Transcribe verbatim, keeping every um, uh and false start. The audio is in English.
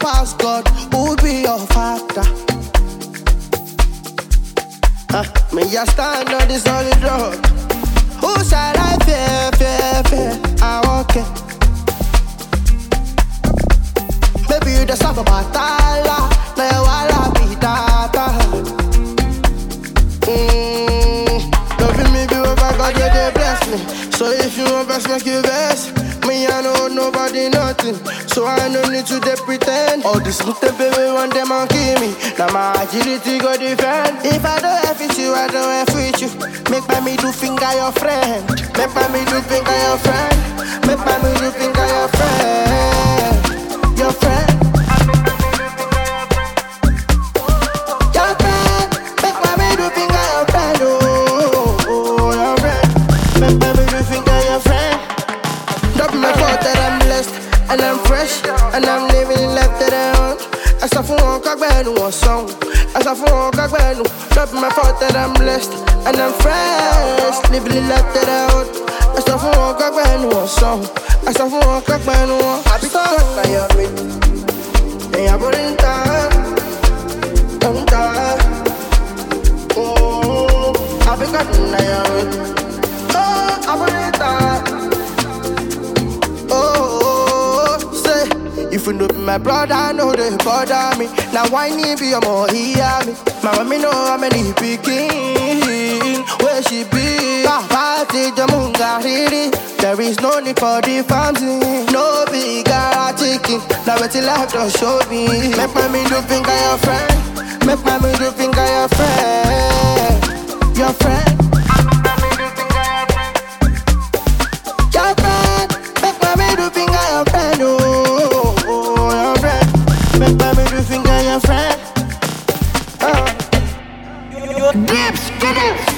pass God, who be your father? Uh, me just stand on this solid road. Who shall I fear, fear, fear? I walk it. Maybe you just have a batala, now you wanna be data. Mmm, loving me, be over God, you they bless me. So if you want best, make you best. Me, I know nobody nothing, so I no need to they pretend. All this little baby want them and kill me. Now my agility go defend. If I don't have it you, I don't have with you. Make by me do finger your friend. Make by me do finger your friend. Make by me do finger your friend. Your friend. Your friend. Make by me do finger your friend. Oh, oh, your friend. Make by me do finger your friend. Drop my fault that I'm blessed, and I'm fresh, and I'm living life that I want. As I for one cock band one song, as I for one cock band. Drop my fault that I'm blessed, and I'm fresh, living life that I want. As I for one cock band one song, as I for one cock band one. I be stuck by your feet, and I put in time, don't die. Oh, I be cutting by your feet. Oh, I put in time. If you know be my brother, I know they bother me. Now why need be a more hear me? Mama me know how many picking. Where she be? Party Jamunga Hiri. There is no need for the fancy. No bigger chicken. Now wait till I don't show me. Make my me do finger your friend. Make my me do finger your friend. Your friend. Your friend. Make my me do finger your friend. Oh. Make by me do finger your friend. Uh. Dips, get it.